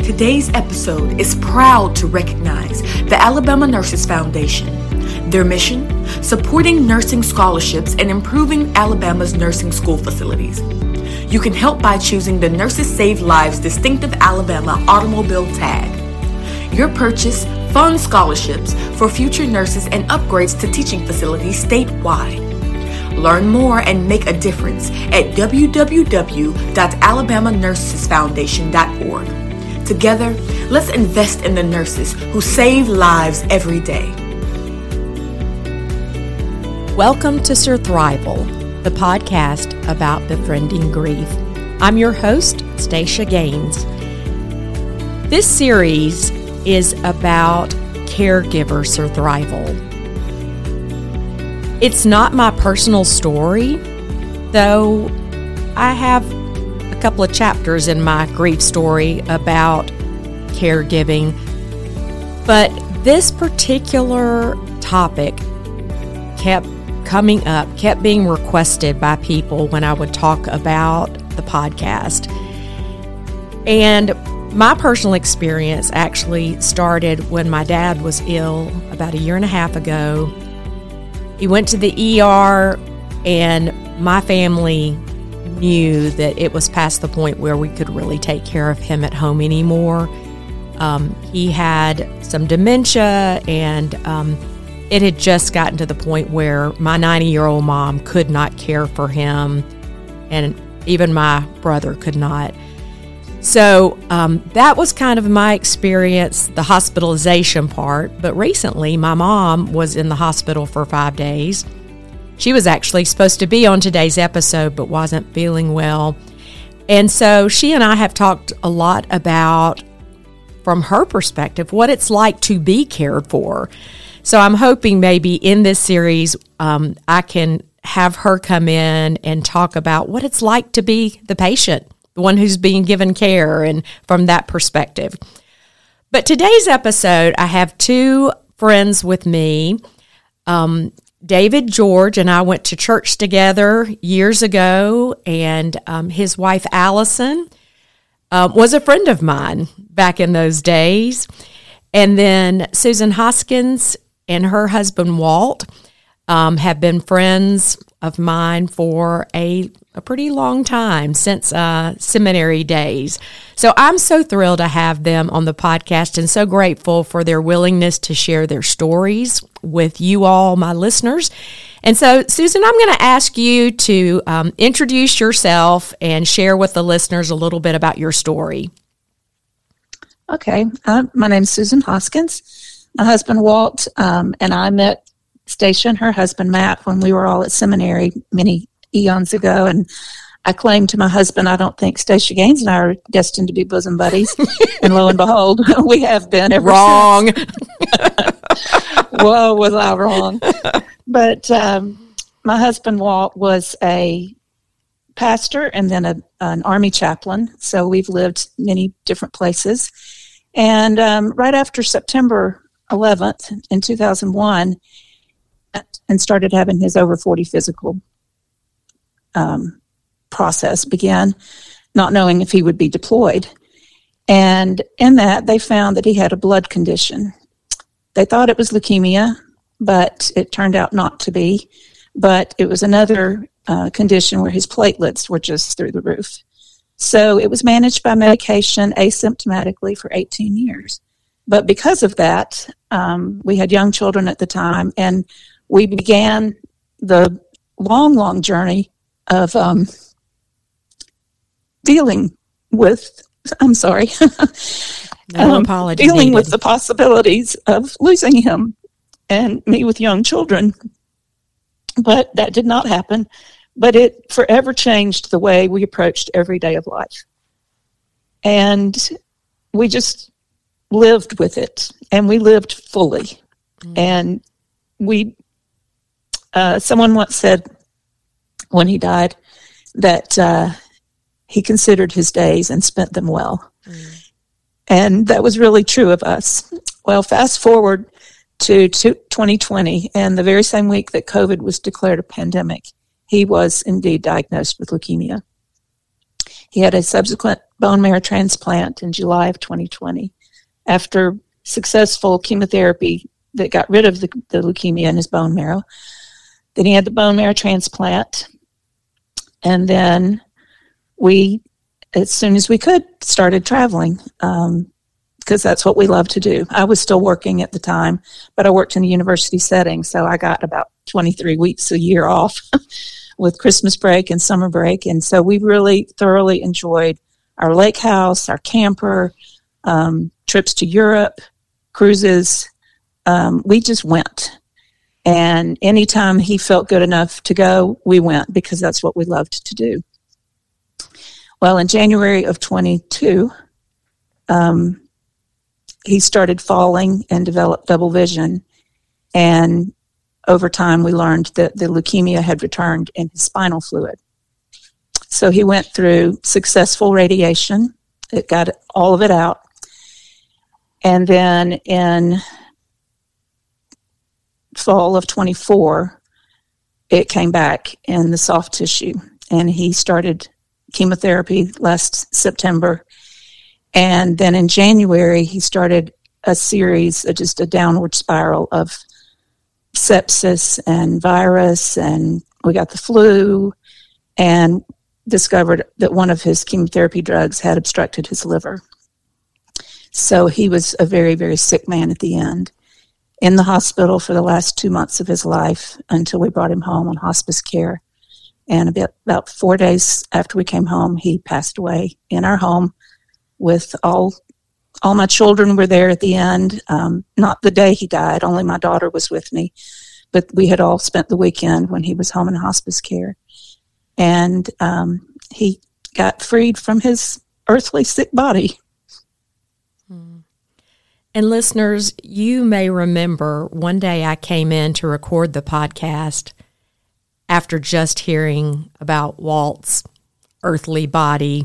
Today's episode is proud to recognize the Alabama Nurses Foundation. Their mission, supporting nursing scholarships and improving Alabama's nursing school facilities. You can help by choosing the Nurses Save Lives distinctive Alabama automobile tag. Your purchase funds scholarships for future nurses and upgrades to teaching facilities statewide. Learn more and make a difference at www.alabamanursesfoundation.org. Together, let's invest in the nurses who save lives every day. Welcome to Surthrival, the podcast about befriending grief. I'm your host, Stacia Gaines. This series is about caregiver surthrival. It's not my personal story, though I have a couple of chapters in my grief story about caregiving. But this particular topic kept coming up, kept being requested by people when I would talk about the podcast. And my personal experience actually started when my dad was ill about a year and a half ago. He went to the ER, and my family knew that it was past the point where we could really take care of him at home anymore. He had some dementia, and it had just gotten to the point where my 90-year-old mom could not care for him, and even my brother could not. So that was kind of my experience, the hospitalization part. But recently, my mom was in the hospital for 5 days. She was actually supposed to be on today's episode, but wasn't feeling well. And so she and I have talked a lot about, from her perspective, what it's like to be cared for. So I'm hoping maybe in this series, I can have her come in and talk about what it's like to be the patient, the one who's being given care, and from that perspective. But today's episode, I have two friends with me. David George and I went to church together years ago, and his wife Allison was a friend of mine back in those days. And then Susan Hoskins and her husband Walt have been friends of mine for a pretty long time, since seminary days. So I'm so thrilled to have them on the podcast and so grateful for their willingness to share their stories with you all, my listeners. And so, Susan, I'm going to ask you to introduce yourself and share with the listeners a little bit about your story. Okay. My name's Susan Hoskins. My husband, Walt, and I met Stacia and her husband, Matt, when we were all at seminary many eons ago. And I claimed to my husband, I don't think Stacia Gaines and I are destined to be bosom buddies. And lo and behold, we have been ever Wrong. since. Whoa, was I wrong? But my husband, Walt, was a pastor and then an Army chaplain. So we've lived many different places. And right after September 11th in 2001, and started having his over 40 physical process began, not knowing if he would be deployed. And in that, they found that he had a blood condition. They thought it was leukemia, but it turned out not to be. But it was another condition where his platelets were just through the roof. So it was managed by medication asymptomatically for 18 years. But because of that, we had young children at the time, and we began the long journey of dealing with, No apology dealing needed. with the possibilities of losing him and me with young children. But that did not happen. But it forever changed the way we approached every day of life. And we just lived with it, and we lived fully. And we, someone once said when he died that he considered his days and spent them well. And that was really true of us. Well, fast forward to 2020, and the very same week that COVID was declared a pandemic, he was indeed diagnosed with leukemia. He had a subsequent bone marrow transplant in July of 2020 after successful chemotherapy that got rid of the leukemia in his bone marrow. Then he had the bone marrow transplant. And then we, as soon as we could, started traveling because that's what we love to do. I was still working at the time, but I worked in a university setting, so I got about 23 weeks a year off with Christmas break and summer break. And so we really thoroughly enjoyed our lake house, our camper, trips to Europe, cruises. We just went. And anytime he felt good enough to go, we went because that's what we loved to do. Well, in January of 22, he started falling and developed double vision. And over time, we learned that the leukemia had returned in his spinal fluid. So he went through successful radiation. It got all of it out. And then in fall of 24, it came back in the soft tissue. And he started chemotherapy last September. And then in January, he started a series, just a downward spiral of sepsis and virus, and we got the flu and discovered that one of his chemotherapy drugs had obstructed his liver. So he was a very, very sick man at the end, in the hospital for the last 2 months of his life until we brought him home on hospice care. And about 4 days after we came home, he passed away in our home with all my children were there at the end. Not the day he died, only my daughter was with me. But we had all spent the weekend when he was home in hospice care. And he got freed from his earthly sick body. And listeners, you may remember one day I came in to record the podcast after just hearing about Walt's earthly body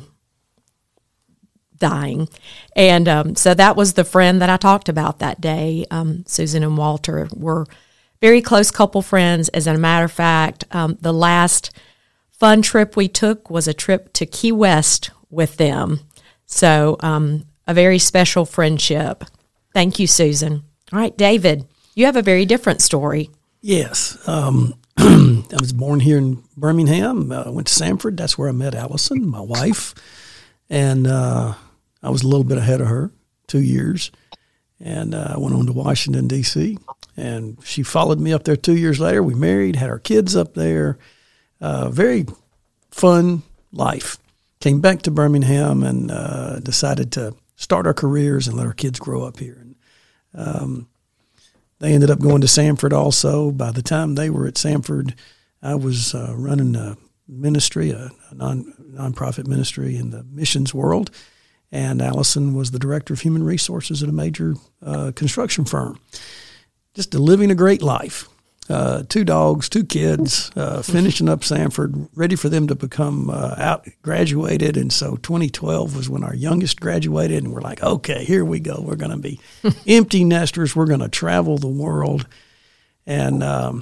dying. And so that was the friend that I talked about that day. Susan and Walter were very close couple friends. As a matter of fact, the last fun trip we took was a trip to Key West with them. So a very special friendship. Thank you, Susan. All right, David, you have a very different story. Yes. I was born here in Birmingham. I went to Samford. That's where I met Allison, my wife. And I was a little bit ahead of her, 2 years. And I went on to Washington, D.C., and she followed me up there 2 years later. We married, had our kids up there. Very fun life. Came back to Birmingham and decided to start our careers and let our kids grow up here. And they ended up going to Samford also. By the time they were at Samford, I was running a ministry, a nonprofit ministry in the missions world, and Allison was the director of human resources at a major construction firm. Just living a great life. 2 dogs, 2 kids, finishing up Samford, ready for them to become graduated. And so 2012 was when our youngest graduated, and we're like, okay, here we go. We're going to be empty nesters. We're going to travel the world and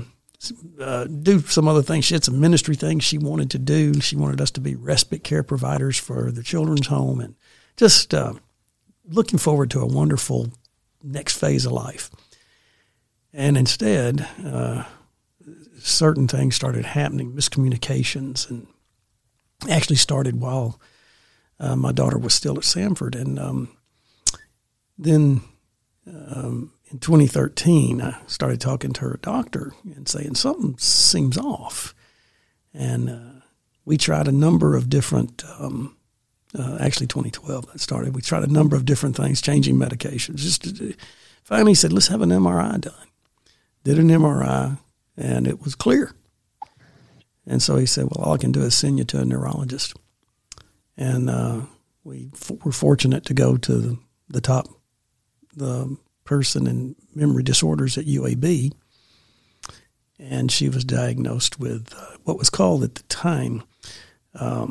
do some other things. She had some ministry things she wanted to do. She wanted us to be respite care providers for the children's home, and just looking forward to a wonderful next phase of life. And instead, certain things started happening, miscommunications, and actually started while my daughter was still at Samford. And then in 2013, I started talking to her doctor and saying something seems off. And we tried a number of different, actually 2012 that started. We tried a number of different things, changing medications. Finally, he said, let's have an MRI done. Did an MRI, and it was clear. And so he said, well, all I can do is send you to a neurologist. And we were fortunate to go to the person in memory disorders at UAB, and she was diagnosed with what was called at the time, I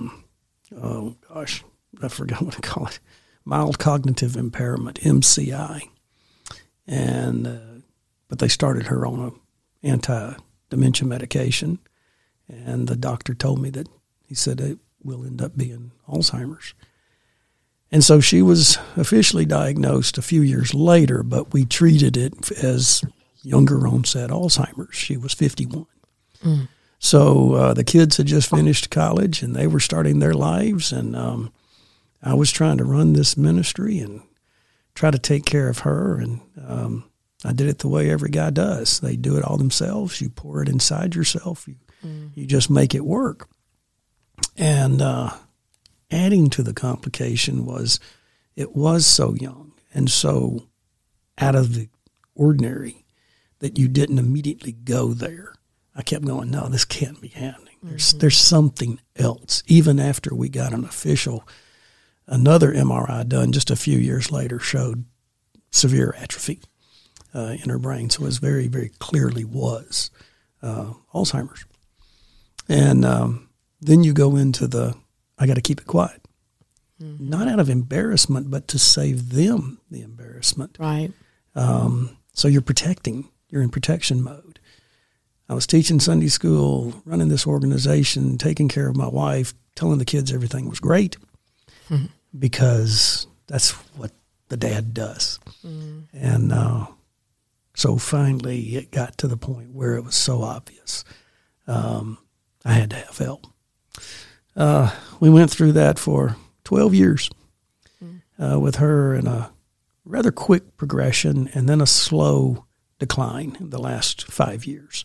forgot what to call it, mild cognitive impairment, MCI. And but they started her on an anti-dementia medication, and the doctor told me that he said it will end up being Alzheimer's. And so she was officially diagnosed a few years later, but we treated it as younger onset Alzheimer's. She was 51. So the kids had just finished college, and they were starting their lives, and I was trying to run this ministry and try to take care of her, and I did it the way every guy does. They do it all themselves. You pour it inside yourself. You just make it work. And adding to the complication was it was so young and so out of the ordinary that you didn't immediately go there. I kept going, no, this can't be happening. There's something else. Even after we got another MRI done just a few years later showed severe atrophy in her brain. So it very, very clearly was Alzheimer's. And then you go into I got to keep it quiet. Not out of embarrassment, but to save them the embarrassment. Right. So you're in protection mode. I was teaching Sunday school, running this organization, taking care of my wife, telling the kids everything was great because that's what the dad does. And so finally it got to the point where it was so obvious. I had to have help. We went through that for 12 years with her in a rather quick progression and then a slow decline in the last 5 years.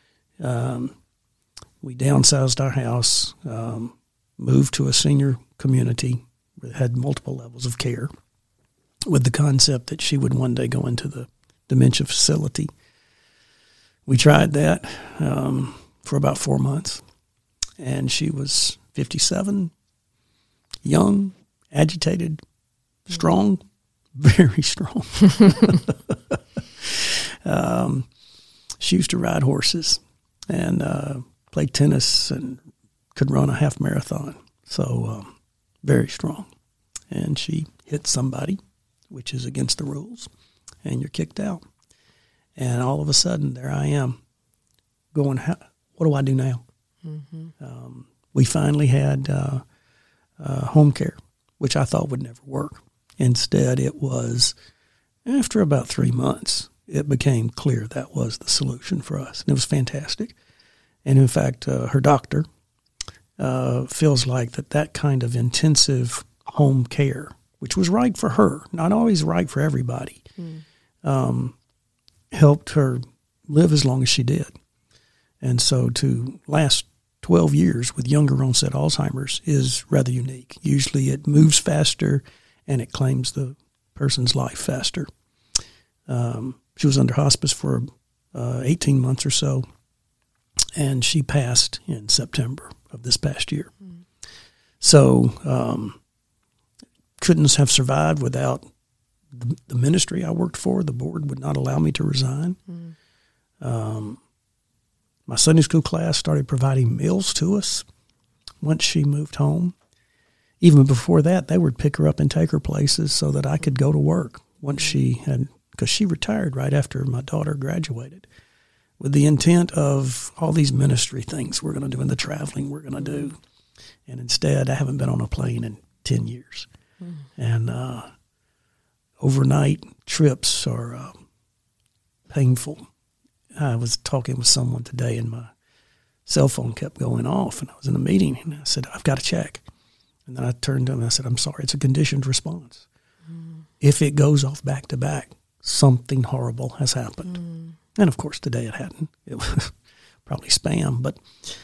We downsized our house, moved to a senior community that had multiple levels of care with the concept that she would one day go into the dementia facility. We tried that for about 4 months, and she was 57, young, agitated, strong, very strong. She used to ride horses and play tennis and could run a half marathon. So very strong. And she hit somebody, which is against the rules, and you're kicked out. And all of a sudden, there I am going, what do I do now? We finally had home care, which I thought would never work. Instead, it was, after about 3 months, it became clear that was the solution for us. And it was fantastic. And in fact, her doctor feels like that kind of intensive home care, which was right for her, not always right for everybody, helped her live as long as she did. And so to last 12 years with younger onset Alzheimer's is rather unique. Usually it moves faster and it claims the person's life faster. She was under hospice for 18 months or so, and she passed in September of this past year. So couldn't have survived without the ministry I worked for. The board would not allow me to resign. My Sunday school class started providing meals to us once she moved home. Even before that, they would pick her up and take her places so that I could go to work once she had, because she retired right after my daughter graduated, with the intent of all these ministry things we're going to do and the traveling we're going to do. And instead, I haven't been on a plane in 10 years. And overnight trips are painful. I was talking with someone today and my cell phone kept going off, and I was in a meeting and I said, I've got to check. And then I turned to him and I said, I'm sorry, it's a conditioned response. If it goes off back to back, something horrible has happened. And of course today it hadn't. It was probably spam, but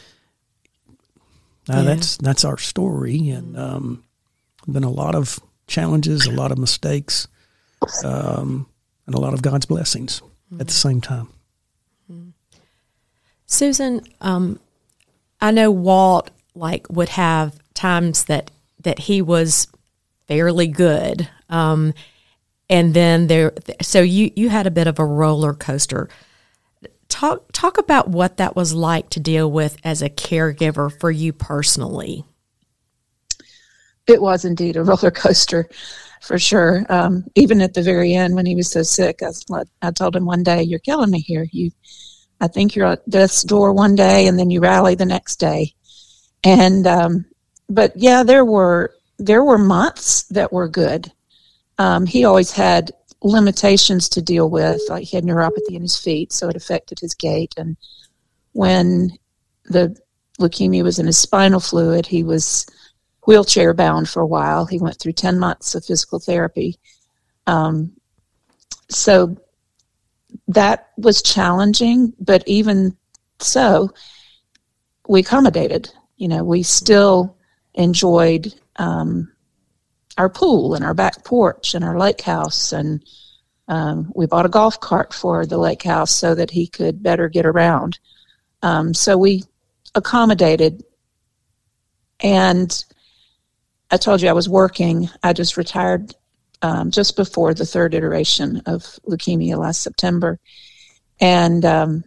that's our story. And been a lot of challenges, a lot of mistakes, and a lot of God's blessings at the same time. Susan, I know Walt would have times that he was fairly good, and then so you had a bit of a roller coaster. Talk about what that was like to deal with as a caregiver for you personally. It was indeed a roller coaster, for sure. Even at the very end, when he was so sick, I told him one day, "You're killing me here. I think you're at death's door one day, and then you rally the next day." And but yeah, there were there were months that were good. He always had limitations to deal with, like he had neuropathy in his feet, so it affected his gait. And when the leukemia was in his spinal fluid, he was wheelchair bound for a while. He went through 10 months of physical therapy. So that was challenging, but even so, we accommodated. We still enjoyed our pool and our back porch and our lake house, and we bought a golf cart for the lake house so that he could better get around. So we accommodated, and I told you I was working. I just retired just before the third iteration of leukemia last September, and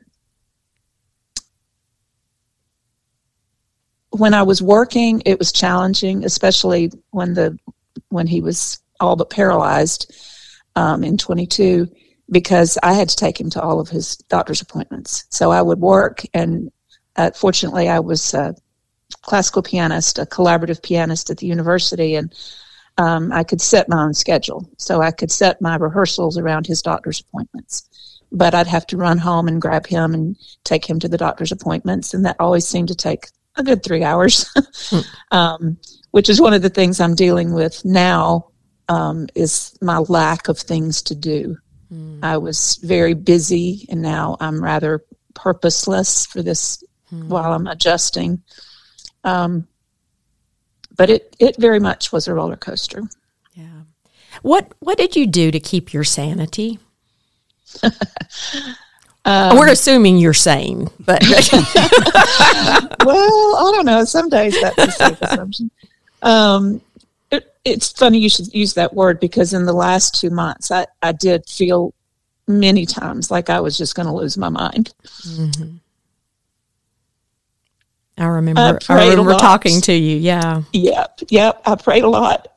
when I was working, it was challenging, especially when he was all but paralyzed in 22, because I had to take him to all of his doctor's appointments. So I would work, and fortunately I was a classical pianist, a collaborative pianist at the university, and I could set my own schedule. So I could set my rehearsals around his doctor's appointments. But I'd have to run home and grab him and take him to the doctor's appointments, and that always seemed to take a good 3 hours, which is one of the things I'm dealing with now, is my lack of things to do. I was very busy, and now I'm rather purposeless for this while I'm adjusting. But it very much was a roller coaster. Yeah. What did you do to keep your sanity? We're assuming you're sane, but well, I don't know. Some days that's a safe assumption. It's funny you should use that word, because in the last 2 months, I did feel many times like I was just going to lose my mind. Mm-hmm. I remember talking to you. Yeah. Yep. I prayed a lot.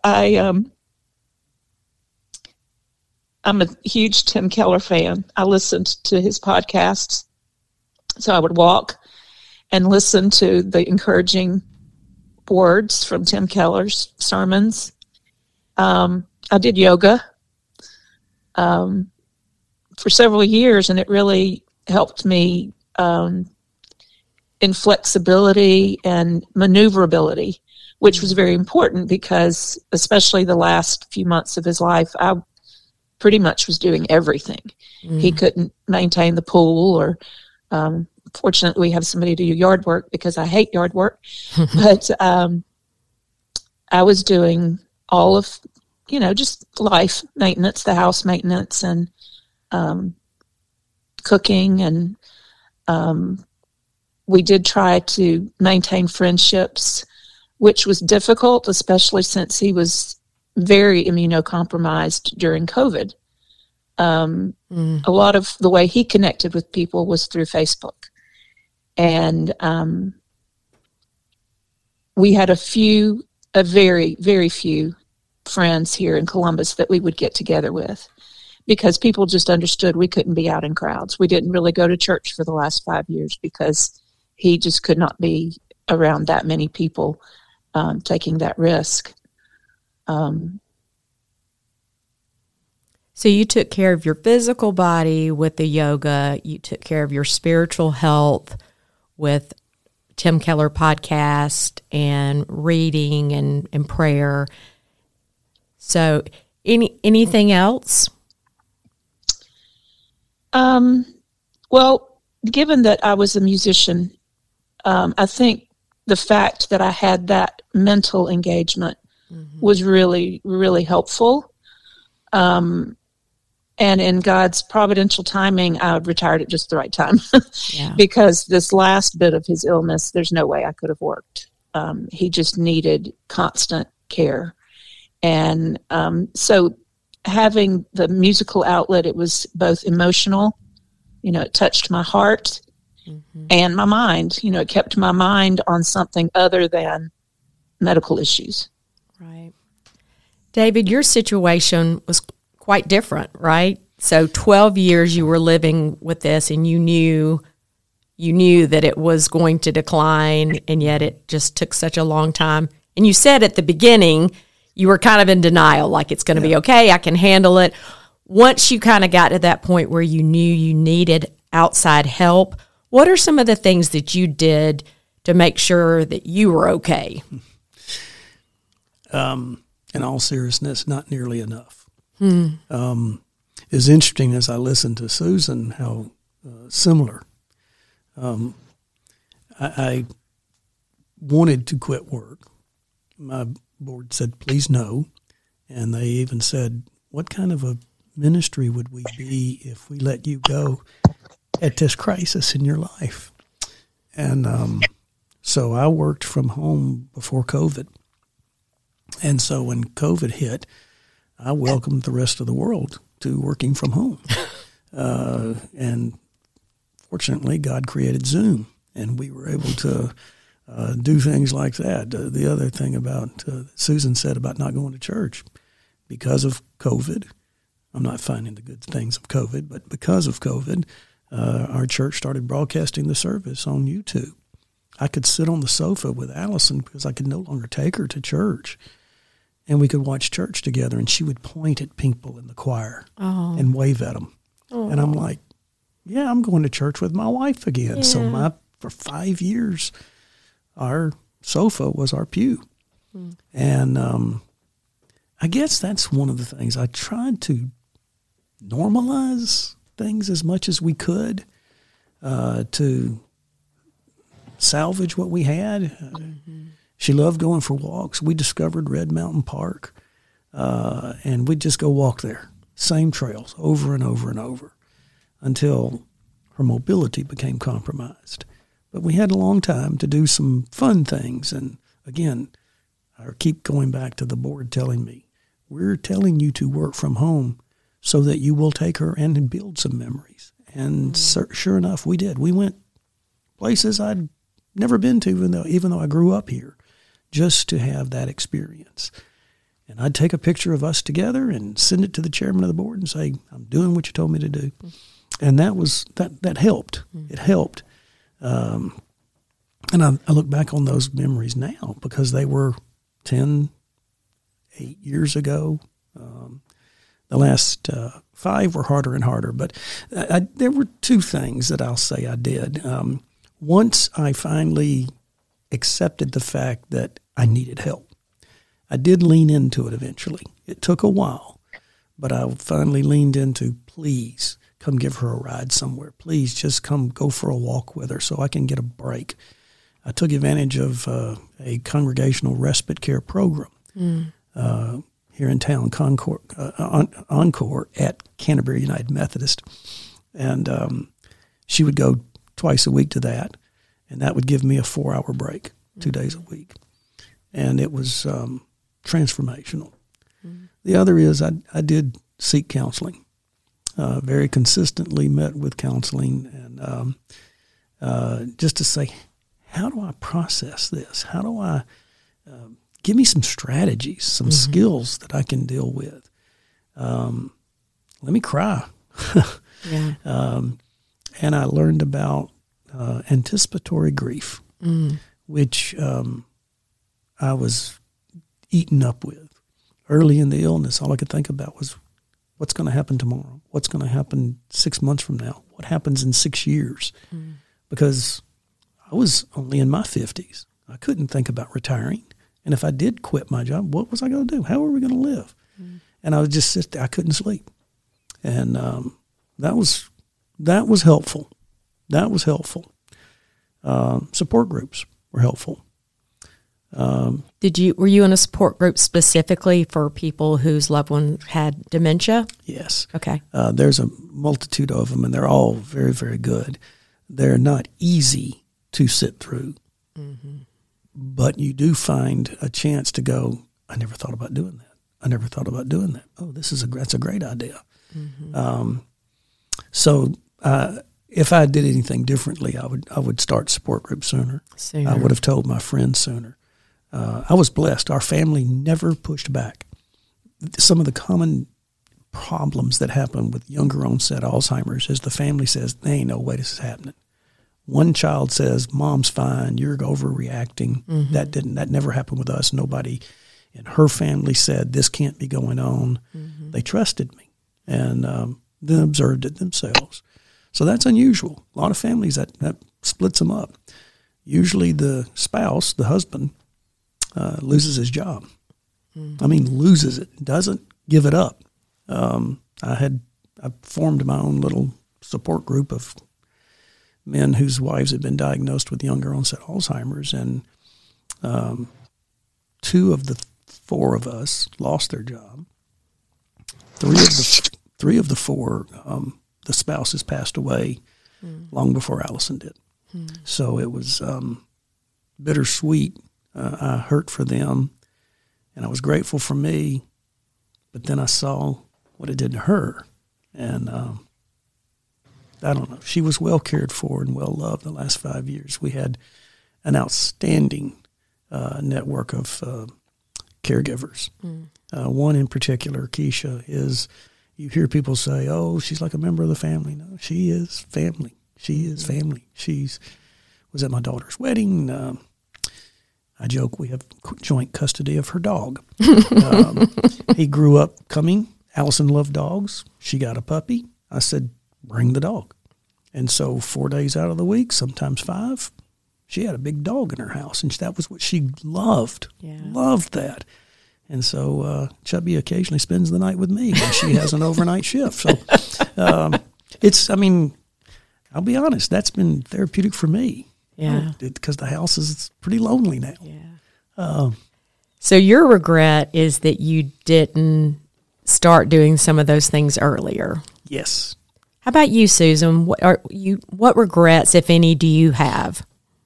I'm a huge Tim Keller fan. I listened to his podcasts. So I would walk and listen to the encouraging words from Tim Keller's sermons. I did yoga for several years, and it really helped me in flexibility and maneuverability, which was very important because especially the last few months of his life, I pretty much was doing everything. He couldn't maintain the pool, or fortunately we have somebody to do yard work because I hate yard work. But I was doing all of, just life maintenance, the house maintenance, and cooking. And we did try to maintain friendships, which was difficult, especially since he was very immunocompromised during COVID. A lot of the way he connected with people was through Facebook. And we had a very, very few friends here in Columbus that we would get together with, because people just understood we couldn't be out in crowds. We didn't really go to church for the last 5 years because he just could not be around that many people taking that risk. So you took care of your physical body with the yoga. You took care of your spiritual health with Tim Keller podcast and reading and prayer. So anything else? Well, given that I was a musician, I think the fact that I had that mental engagement was really, really helpful. And in God's providential timing, I retired at just the right time because this last bit of his illness, there's no way I could have worked. He just needed constant care. And so having the musical outlet, it was both emotional, it touched my heart and my mind. It kept my mind on something other than medical issues. Right. David, your situation was quite different, right? So 12 years you were living with this, and you knew that it was going to decline, and yet it just took such a long time. And you said at the beginning you were kind of in denial, like it's going to be okay, I can handle it. Once you kind of got to that point where you knew you needed outside help, what are some of the things that you did to make sure that you were okay? In all seriousness, not nearly enough. It's interesting as I listened to Susan how similar. I wanted to quit work. My board said, please no. And they even said, what kind of a ministry would we be if we let you go at this crisis in your life? And so I worked from home before COVID. And so when COVID hit, I welcomed the rest of the world to working from home. And fortunately, God created Zoom, and we were able to do things like that. The other thing about Susan said about not going to church, because of COVID, I'm not finding the good things of COVID, but because of COVID, our church started broadcasting the service on YouTube. I could sit on the sofa with Allison because I could no longer take her to church. And we could watch church together, and she would point at people in the choir and wave at them. And I'm like, yeah, I'm going to church with my wife again. Yeah. So for 5 years, our sofa was our pew. And I guess that's one of the things. I tried to normalize things as much as we could to salvage what we had. She loved going for walks. We discovered Red Mountain Park, and we'd just go walk there. Same trails over and over and over until her mobility became compromised. But we had a long time to do some fun things. And again, I keep going back to the board telling me, we're telling you to work from home so that you will take her and build some memories. And sure enough, we did. We went places I'd never been to, even though I grew up here, just to have that experience. And I'd take a picture of us together and send it to the chairman of the board and say, I'm doing what you told me to do. And that helped. It helped. And I look back on those memories now because they were 8 years ago. The last 5 were harder and harder. But there were 2 things that I'll say I did. Once I finally accepted the fact that I needed help, I did lean into it eventually. It took a while, but I finally leaned into, please come give her a ride somewhere. Please just come go for a walk with her so I can get a break. I took advantage of a congregational respite care program here in town, Encore at Canterbury United Methodist. And she would go twice a week to that, and that would give me a 4-hour break, 2 days a week. And it was transformational. The other is I did seek counseling, very consistently met with counseling, and just to say, how do I process this? How do I give me some strategies, some skills that I can deal with? Let me cry. And I learned about anticipatory grief, which I was eaten up with. Early in the illness, all I could think about was what's going to happen tomorrow? What's going to happen 6 months from now? What happens in 6 years? Because I was only in my 50s. I couldn't think about retiring. And if I did quit my job, what was I going to do? How were we going to live? And I would just sit there. I couldn't sleep. And that was helpful. That was helpful. Support groups were helpful. Were you in a support group specifically for people whose loved one had dementia? Yes. Okay. There's a multitude of them, and they're all very, very good. They're not easy to sit through, but you do find a chance to go, I never thought about doing that. I never thought about doing that. Oh, that's a great idea. So if I did anything differently, I would start support group sooner. I would have told my friends sooner. I was blessed. Our family never pushed back. Some of the common problems that happen with younger onset Alzheimer's is the family says, there ain't no way this is happening. One child says, Mom's fine, you're overreacting. That never happened with us. Nobody and her family said, this can't be going on, they trusted me and then observed it themselves. So that's unusual. A lot of families, that splits them up. Usually the spouse, the husband, loses his job. I mean, loses it, doesn't give it up. I formed my own little support group of men whose wives had been diagnosed with younger onset Alzheimer's, and 2 of the 4 of us lost their job. 3 of the 4, the spouses passed away long before Allison did. So it was bittersweet. I hurt for them, and I was grateful for me, but then I saw what it did to her, and I don't know. She was well cared for and well loved the last 5 years. We had an outstanding network of caregivers. One in particular, Keisha, you hear people say, oh, she's like a member of the family. No, she is family. She is family. Was at my daughter's wedding. I joke we have joint custody of her dog. He grew up coming. Allison loved dogs. She got a puppy. I said, bring the dog. And so 4 days out of the week, sometimes 5, she had a big dog in her house, and that was what she loved. Loved that. And so Chubby occasionally spends the night with me when she has an overnight shift. So I'll be honest, that's been therapeutic for me. Yeah. Because the house is pretty lonely now. Yeah. So your regret is that you didn't start doing some of those things earlier. Yes. How about you, Susan? What regrets, if any, do you have?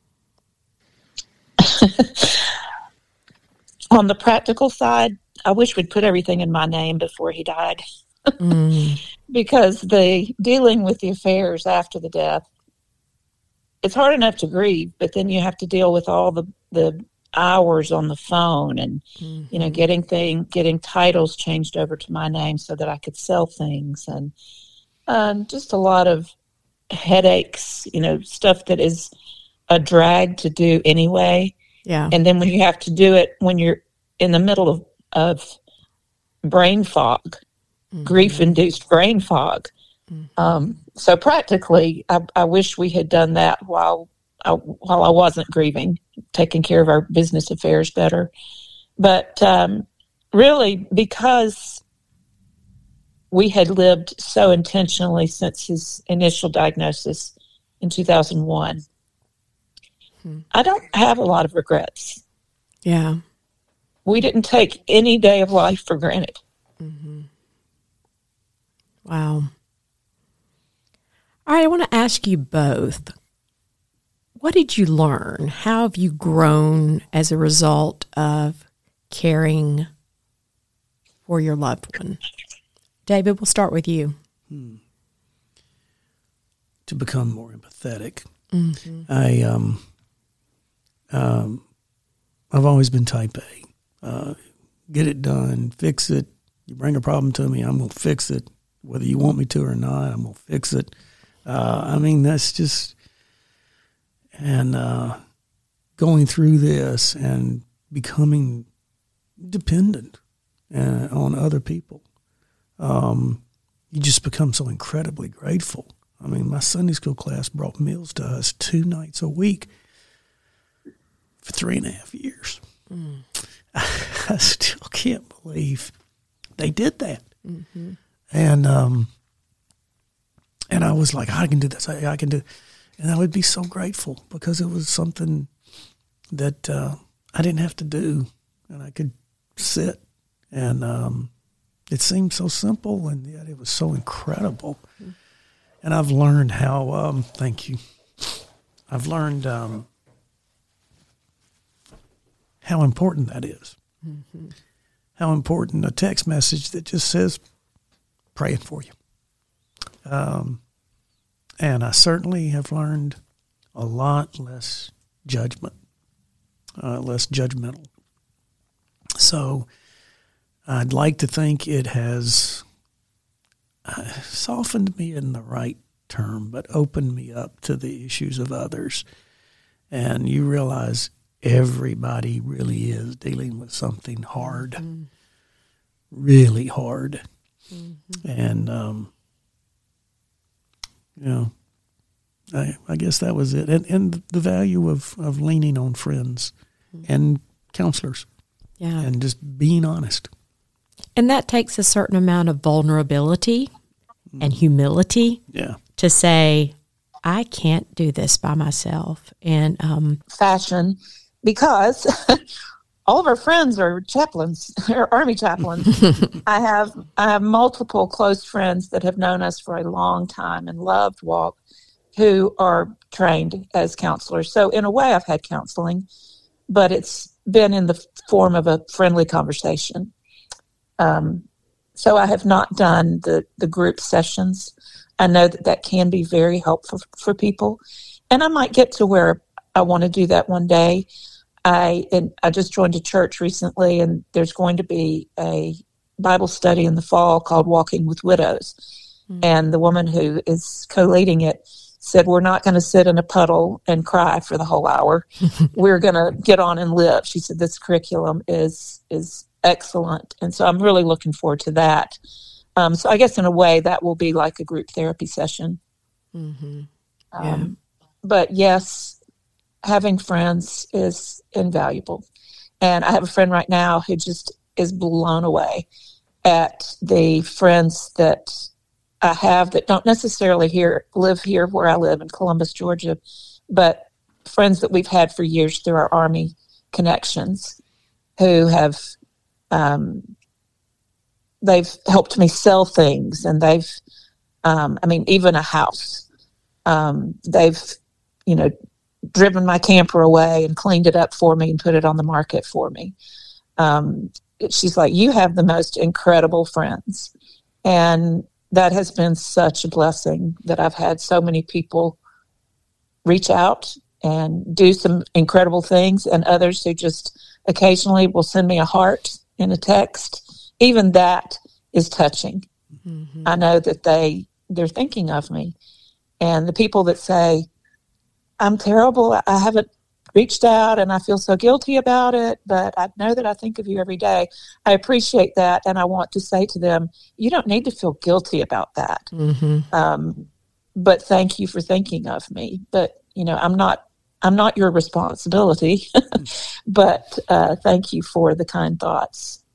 On the practical side, I wish we'd put everything in my name before he died. Because dealing with the affairs after the death, it's hard enough to grieve, but then you have to deal with all the hours on the phone and, getting titles changed over to my name so that I could sell things, and just a lot of headaches, stuff that is a drag to do anyway. Yeah. And then when you have to do it when you're in the middle of brain fog, grief-induced brain fog. So practically, I wish we had done that while I wasn't grieving, taking care of our business affairs better. But really, because we had lived so intentionally since his initial diagnosis in 2001, I don't have a lot of regrets. Yeah. We didn't take any day of life for granted. Wow. All right, I want to ask you both, what did you learn? How have you grown as a result of caring for your loved one? David, we'll start with you. To become more empathetic. I've always been type A. Get it done, fix it. You bring a problem to me, I'm going to fix it. Whether you want me to or not, I'm going to fix it. That's just, and going through this and becoming dependent on other people. You just become so incredibly grateful. My Sunday school class brought meals to us 2 nights a week for 3.5 years. I still can't believe they did that. And I was like, I can do this. I can do it. And I would be so grateful because it was something that I didn't have to do, and I could sit. And it seemed so simple, and yet it was so incredible. And I've learned how, thank you. I've learned how important that is. How important a text message that just says, praying for you. And I certainly have learned a lot less judgment, less judgmental. So I'd like to think it has softened me in the right term, but opened me up to the issues of others. And you realize everybody really is dealing with something hard, really hard. And, I guess that was it. And the value of leaning on friends and counselors. Yeah. And just being honest. And that takes a certain amount of vulnerability and humility to say, I can't do this by myself. And fashion, because all of our friends are chaplains, or Army chaplains. I have multiple close friends that have known us for a long time and loved Walk, who are trained as counselors. So in a way, I've had counseling, but it's been in the form of a friendly conversation. So I have not done the group sessions. I know that can be very helpful for people, and I might get to where I want to do that one day. I just joined a church recently, and there's going to be a Bible study in the fall called Walking with Widows. And the woman who is co-leading it said, we're not going to sit in a puddle and cry for the whole hour. We're going to get on and live. She said, this curriculum is excellent. And so I'm really looking forward to that. So I guess in a way that will be like a group therapy session. But yes, having friends is invaluable. And I have a friend right now who just is blown away at the friends that I have that don't necessarily live here where I live in Columbus, Georgia, but friends that we've had for years through our Army connections who have, they've helped me sell things, and they've, even a house. They've, driven my camper away and cleaned it up for me and put it on the market for me. She's like, you have the most incredible friends. And that has been such a blessing that I've had so many people reach out and do some incredible things, and others who just occasionally will send me a heart in a text. Even that is touching. I know that they're thinking of me. And the people that say, I'm terrible, I haven't reached out and I feel so guilty about it, but I know that I think of you every day. I appreciate that, and I want to say to them, you don't need to feel guilty about that. But thank you for thinking of me. But I'm not your responsibility. But thank you for the kind thoughts.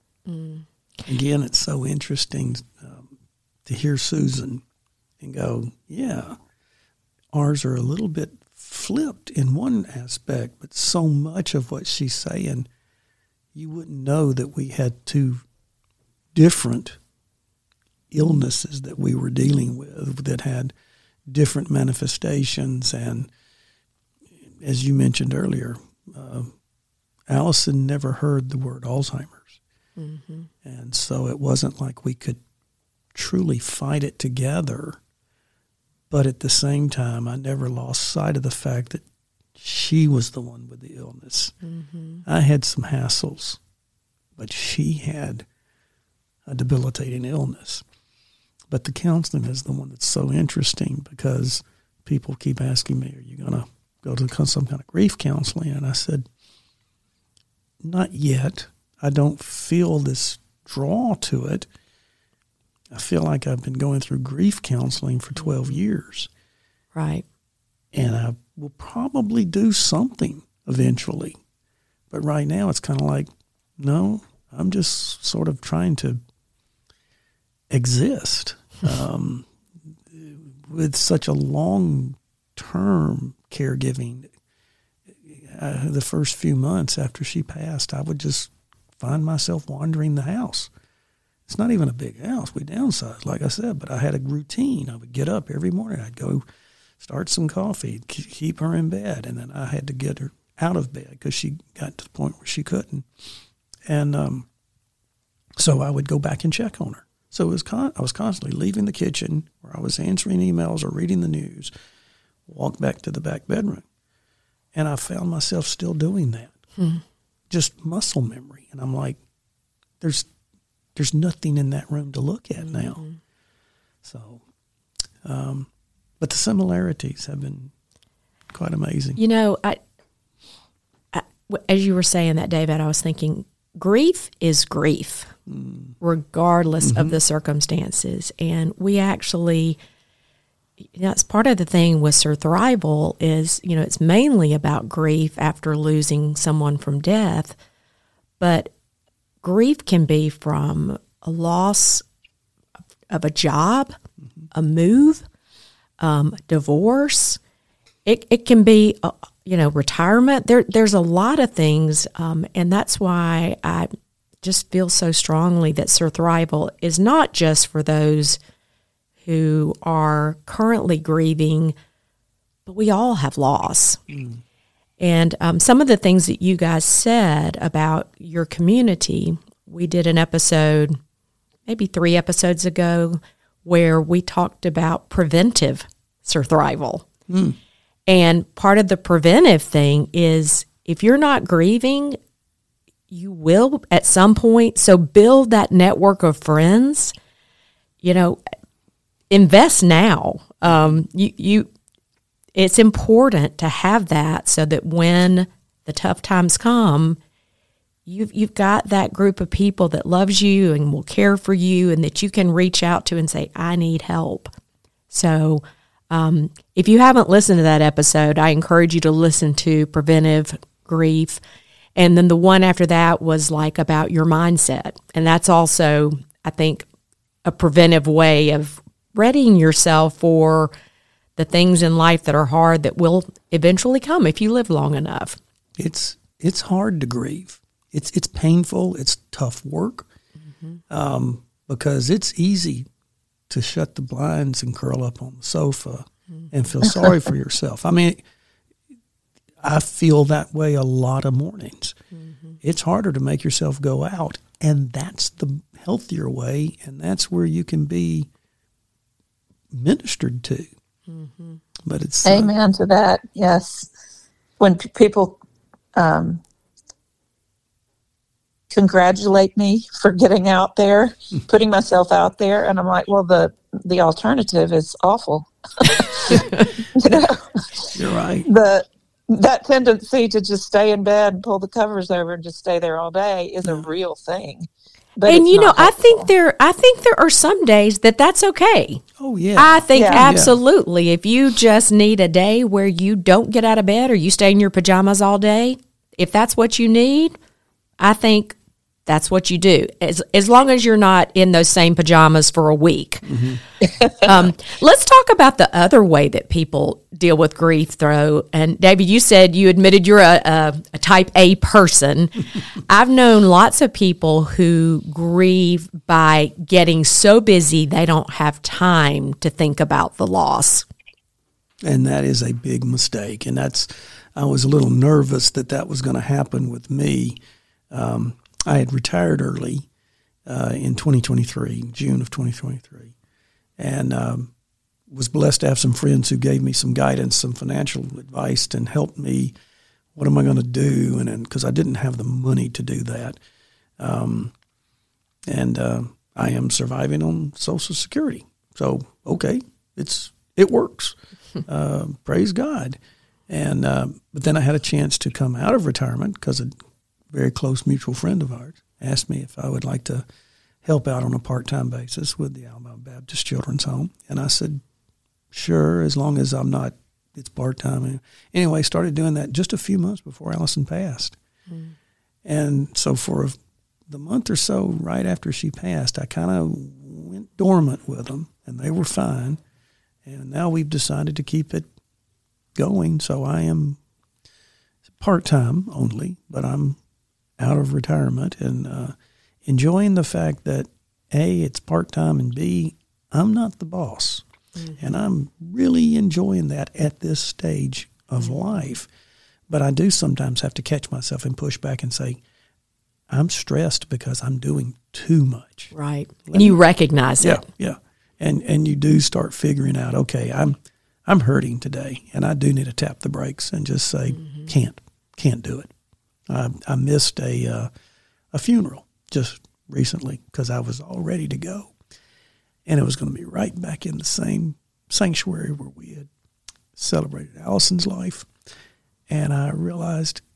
Again, it's so interesting to hear Susan and go, yeah, ours are a little bit flipped in one aspect, but so much of what she's saying, you wouldn't know that we had two different illnesses that we were dealing with that had different manifestations. And as you mentioned earlier, Allison never heard the word Alzheimer's. And so it wasn't like we could truly fight it together. But at the same time, I never lost sight of the fact that she was the one with the illness. I had some hassles, but she had a debilitating illness. But the counseling is the one that's so interesting, because people keep asking me, are you going to go to some kind of grief counseling? And I said, not yet. I don't feel this draw to it. I feel like I've been going through grief counseling for 12 years. Right. And I will probably do something eventually. But right now it's kind of like, no, I'm just sort of trying to exist. With such a long-term caregiving, the first few months after she passed, I would just find myself wandering the house. It's not even a big house. We downsized, like I said, but I had a routine. I would get up every morning. I'd go start some coffee, keep her in bed, and then I had to get her out of bed because she got to the point where she couldn't. And so I would go back and check on her. So it was I was constantly leaving the kitchen, or I was answering emails or reading the news, walk back to the back bedroom. And I found myself still doing that. Just muscle memory. And I'm like, there's nothing in that room to look at now. So, but the similarities have been quite amazing. as you were saying that, David, I was thinking grief is grief, regardless of the circumstances. And we actually, that's part of the thing with Surthrival is, it's mainly about grief after losing someone from death, but grief can be from a loss of a job, a move, divorce. It can be, retirement. There's a lot of things, and that's why I just feel so strongly that Surthrival is not just for those who are currently grieving, but we all have loss. And some of the things that you guys said about your community, we did an episode, maybe 3 episodes ago, where we talked about preventive Surthrival. And part of the preventive thing is if you're not grieving, you will at some point. So build that network of friends, invest now. It's important to have that so that when the tough times come, you've got that group of people that loves you and will care for you and that you can reach out to and say, I need help. So if you haven't listened to that episode, I encourage you to listen to Preventive Grief. And then the one after that was like about your mindset. And that's also, I think, a preventive way of readying yourself for the things in life that are hard that will eventually come if you live long enough. It's hard to grieve. It's painful. It's tough work because it's easy to shut the blinds and curl up on the sofa and feel sorry for yourself. I mean, I feel that way a lot of mornings. It's harder to make yourself go out, and that's the healthier way, and that's where you can be ministered to. But it's amen to that. Yes, when people congratulate me for getting out there, putting myself out there, and I'm like, well, the alternative is awful. You're right. That tendency to just stay in bed and pull the covers over and just stay there all day is a real thing. But and I think there are some days that's okay. Oh yeah. I think absolutely. If you just need a day where you don't get out of bed or you stay in your pajamas all day, if that's what you need, I think that's what you do. As long as you're not in those same pajamas for a week. Let's talk about the other way that people deal with grief, though. And David, you said you admitted you're a type A person. I've known lots of people who grieve by getting so busy they don't have time to think about the loss. And that is a big mistake. And I was a little nervous that was going to happen with me. I had retired early in 2023, June of 2023, and was blessed to have some friends who gave me some guidance, some financial advice, and helped me. What am I going to do? And because I didn't have the money to do that, and I am surviving on Social Security. So okay, it works. Praise God. And but then I had a chance to come out of retirement because very close mutual friend of ours asked me if I would like to help out on a part-time basis with the Alabama Baptist Children's Home. And I said, sure, as long as it's part-time. Anyway, started doing that just a few months before Allison passed. And so for the month or so right after she passed, I kind of went dormant with them, and they were fine. And now we've decided to keep it going. So I am part-time only, but I'm out of retirement and enjoying the fact that A, it's part-time, and B, I'm not the boss. And I'm really enjoying that at this stage of life. But I do sometimes have to catch myself and push back and say, I'm stressed because I'm doing too much. Right. And you recognize it. Yeah. And you do start figuring out, okay, I'm hurting today, and I do need to tap the brakes and just say, can't do it. I missed a funeral just recently because I was all ready to go. And it was going to be right back in the same sanctuary where we had celebrated Allison's life. And I realized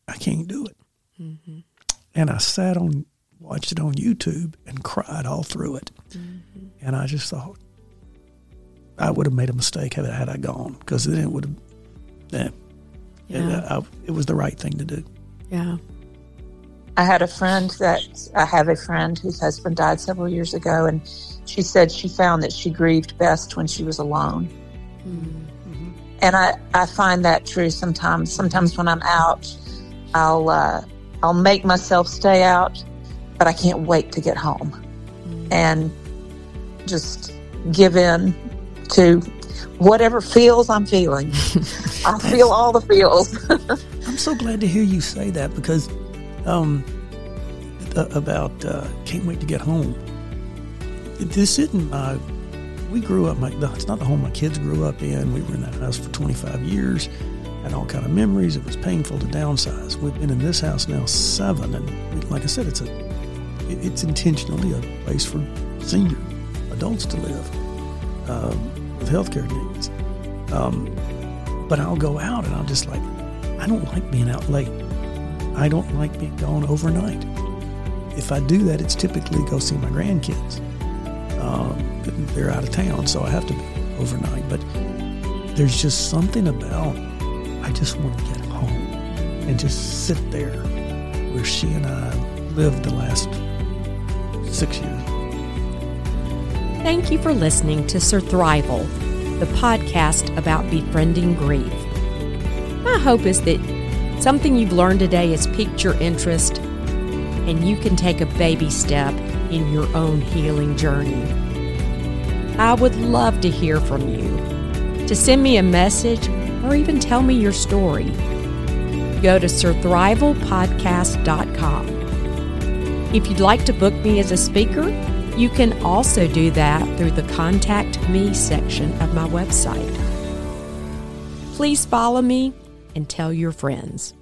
I can't do it. Mm-hmm. And I watched it on YouTube and cried all through it. Mm-hmm. And I just thought, I would have made a mistake had I gone, because then it would have, it was the right thing to do. Yeah. I have a friend whose husband died several years ago, and she said she found that she grieved best when she was alone. Mm-hmm. And I find that true sometimes. Sometimes when I'm out, I'll make myself stay out, but I can't wait to get home and just give in to whatever feels I'm feeling. I feel all the feels. I'm so glad to hear you say that, because about can't wait to get home. This isn't we grew up, it's not the home my kids grew up in. We were in that house for 25 years, had all kind of memories. It was painful to downsize. We've been in this house now 7, and like I said, it's intentionally a place for senior adults to live with healthcare needs. But I'll go out and I'm just like, I don't like being out late. I don't like being gone overnight. If I do that, it's typically go see my grandkids. They're out of town, so I have to be overnight. But there's just something about, I just want to get home and just sit there where she and I lived the last 6 years. Thank you for listening to Surthrival, the podcast about befriending grief. My hope is that something you've learned today has piqued your interest, and you can take a baby step in your own healing journey. I would love to hear from you. To send me a message or even tell me your story, go to surthrivalpodcast.com. If you'd like to book me as a speaker, you can also do that through the Contact Me section of my website. Please follow me and tell your friends.